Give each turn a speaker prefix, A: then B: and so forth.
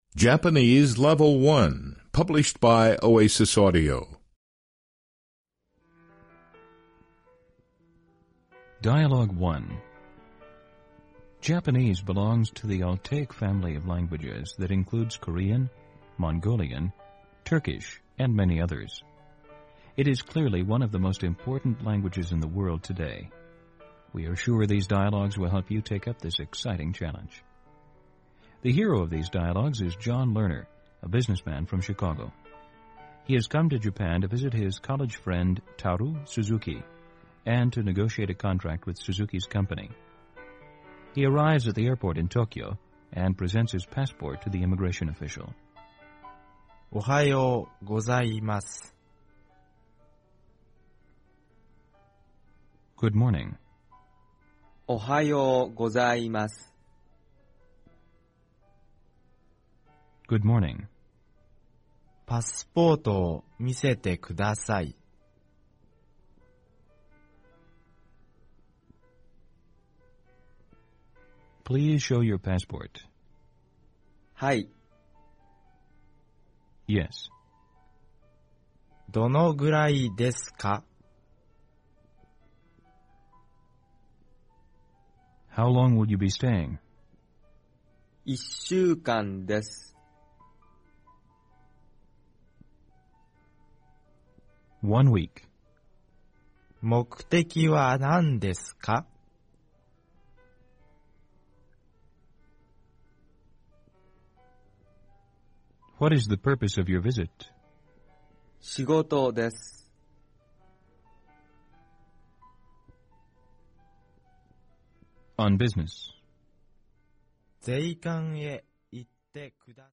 A: Japanese Level 1, published by Oasis Audio.
B: Dialogue 1. Japanese belongs to the Altaic family of languages that includes Korean, Mongolian, Turkish, and many others. It is clearly one of the most important languages in the world today. We are sure these dialogues will help you take up this exciting challenge. The hero of these dialogues is John Lerner, a businessman from Chicago. He has come to Japan to visit his college friend Taru Suzuki and to negotiate a contract with Suzuki's company. He arrives at the airport in Tokyo and presents his passport to the immigration official.
C: おはようございます。
B: Good morning.
D: おはようございます。
B: Good morning.
C: パスポートを見せてください。
B: Please show your passport.
D: はい。
B: Yes.
C: どのぐらいですか？
B: How long will you be staying?
D: 1週間です。
B: 1 week.
C: 目的は何ですか？
B: What is the purpose of your visit?
D: 仕事です。
B: On business.
C: 税関へ行ってください。